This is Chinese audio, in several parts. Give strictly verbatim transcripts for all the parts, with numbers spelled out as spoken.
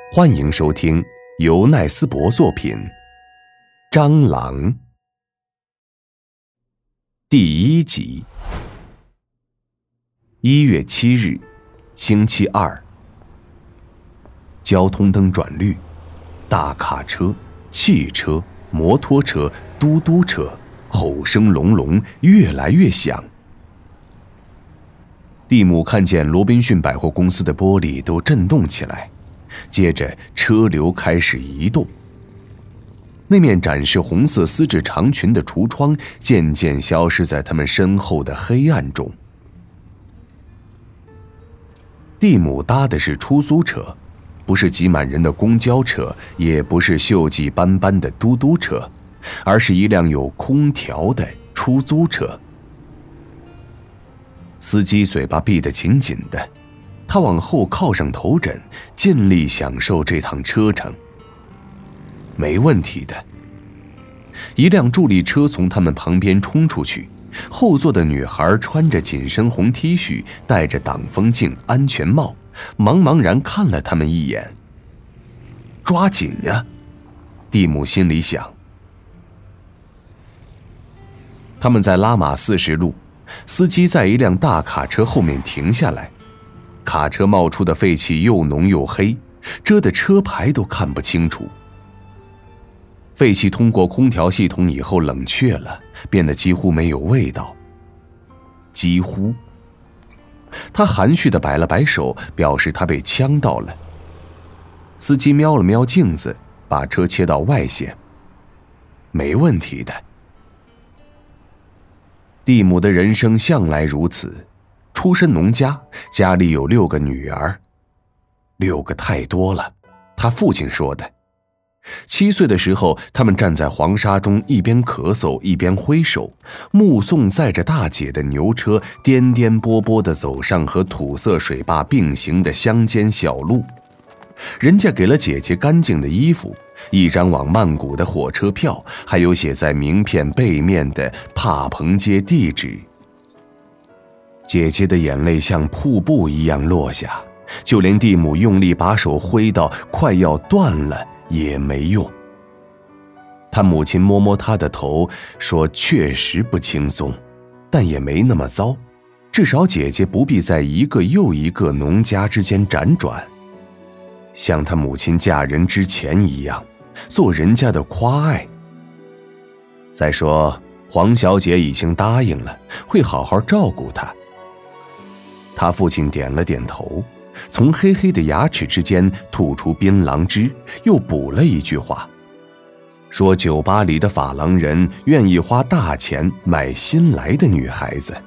欢迎收听由奈斯伯作品《蟑螂》第一集。一月七日，星期二。交通灯转绿，大卡车、汽车、摩托车、嘟嘟车吼声隆隆，越来越响。蒂姆看见罗宾逊百货公司的玻璃都震动起来，接着车流开始移动。那面展示红色丝质长裙的橱窗渐渐消失在他们身后的黑暗中。蒂姆搭的是出租车，不是挤满人的公交车，也不是锈迹斑斑的嘟嘟车，而是一辆有空调的出租车。司机嘴巴闭得紧紧的，他往后靠上头枕，尽力享受这趟车程。没问题的。一辆助力车从他们旁边冲出去，后座的女孩穿着紧身红 T 恤，戴着挡风镜、安全帽，茫茫然看了他们一眼。抓紧呀，蒂姆心里想。他们在拉玛四十路，司机在一辆大卡车后面停下来，卡车冒出的废气又浓又黑，遮得车牌都看不清楚。废气通过空调系统以后冷却了，变得几乎没有味道。几乎。他含蓄地摆了摆手，表示他被呛到了。司机瞄了瞄镜子，把车切到外线。没问题的。蒂姆的人生向来如此，出身农家，家里有六个女儿。六个太多了，他父亲说的。七岁的时候，他们站在黄沙中，一边咳嗽一边挥手，目送载着大姐的牛车颠颠簸簸地走上和土色水坝并行的乡间小路。人家给了姐姐干净的衣服，一张往曼谷的火车票，还有写在名片背面的帕蓬街地址。姐姐的眼泪像瀑布一样落下，就连蒂姆用力把手挥到快要断了也没用。他母亲摸摸他的头，说确实不轻松，但也没那么糟，至少姐姐不必在一个又一个农家之间辗转，像他母亲嫁人之前一样，做人家的夸爱。再说黄小姐已经答应了，会好好照顾她。他父亲点了点头，从黑黑的牙齿之间吐出槟榔汁，又补了一句话，说酒吧里的发廊人愿意花大钱买新来的女孩子。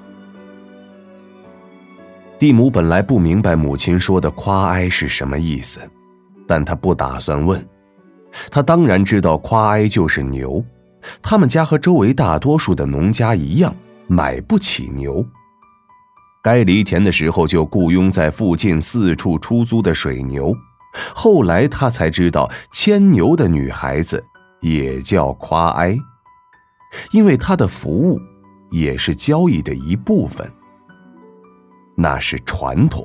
蒂姆本来不明白母亲说的夸哀是什么意思，但他不打算问。他当然知道夸哀就是牛，他们家和周围大多数的农家一样，买不起牛。该犁田的时候就雇佣在附近四处出租的水牛，后来他才知道牵牛的女孩子也叫夸哀，因为她的服务也是交易的一部分，那是传统。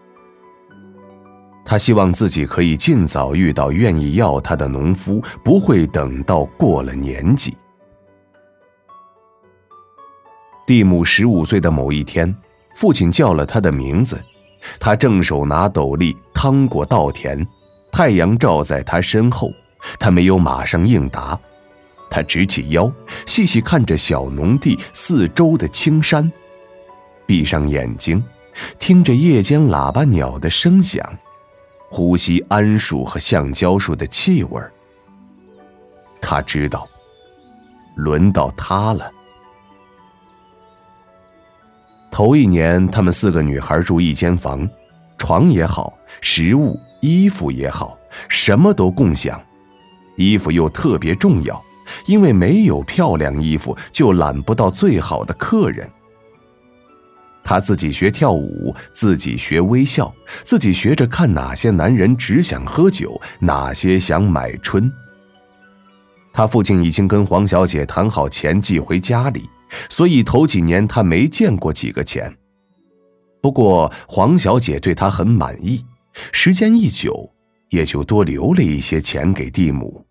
他希望自己可以尽早遇到愿意要他的农夫，不会等到过了年纪。蒂姆十五岁的某一天，父亲叫了他的名字，他正手拿斗笠趟过稻田，太阳照在他身后，他没有马上应答，他直起腰，细细看着小农地四周的青山，闭上眼睛，听着夜间喇叭鸟的声响，呼吸桉树和橡胶树的气味。他知道，轮到他了。头一年，他们四个女孩住一间房，床也好，食物、衣服也好，什么都共享。衣服又特别重要，因为没有漂亮衣服，就揽不到最好的客人。他自己学跳舞，自己学微笑，自己学着看哪些男人只想喝酒，哪些想买春。他父亲已经跟黄小姐谈好钱寄回家里，所以头几年他没见过几个钱。不过黄小姐对他很满意，时间一久， 也就多留了一些钱给蒂姆。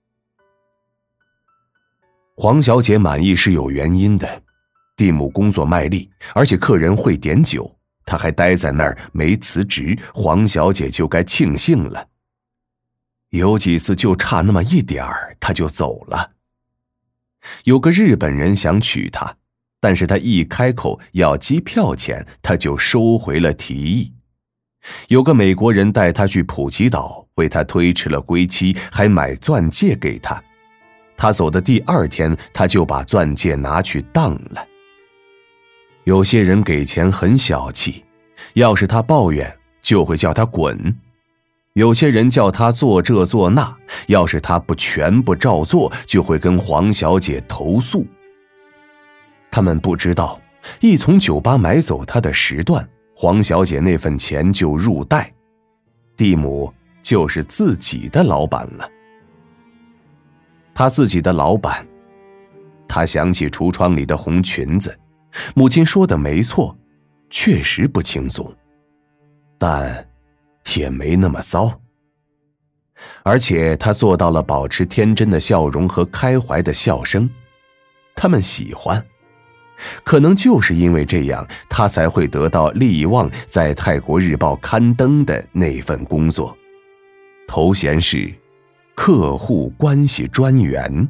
黄小姐满意是有原因的，蒂姆工作卖力，而且客人会点酒，他还待在那儿没辞职，黄小姐就该庆幸了。有几次就差那么一点儿，他就走了。有个日本人想娶她，但是他一开口要机票钱，他就收回了提议。有个美国人带他去普吉岛，为他推迟了归期，还买钻戒给他。他走的第二天，他就把钻戒拿去当了。有些人给钱很小气，要是他抱怨，就会叫他滚。有些人叫他做这做那，要是他不全部照做，就会跟黄小姐投诉。他们不知道，一从酒吧买走他的时段，黄小姐那份钱就入袋，蒂姆就是自己的老板了。他自己的老板，他想起橱窗里的红裙子，母亲说的没错，确实不轻松，但也没那么糟。而且他做到了保持天真的笑容和开怀的笑声，他们喜欢。可能就是因为这样，他才会得到利旺在泰国日报刊登的那份工作，头衔是客户关系专员。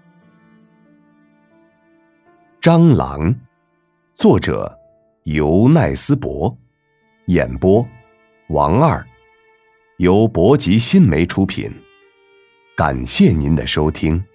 蟑螂，作者尤奈斯伯，演播王二，由博吉新媒出品。感谢您的收听。